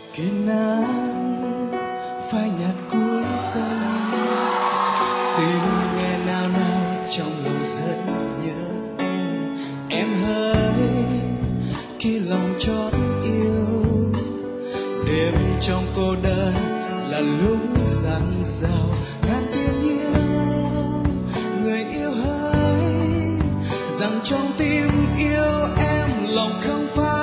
khi nắng phai nhạt cuối sân, tim nghe nao nao trong lòng rất nhớ em hỡi khi lòng chót yêu. Đêm trong cô đơn là lúc giăng rào ngàn tiếng yêu, người yêu hỡi rằng trong tim yêu em lòng không phai.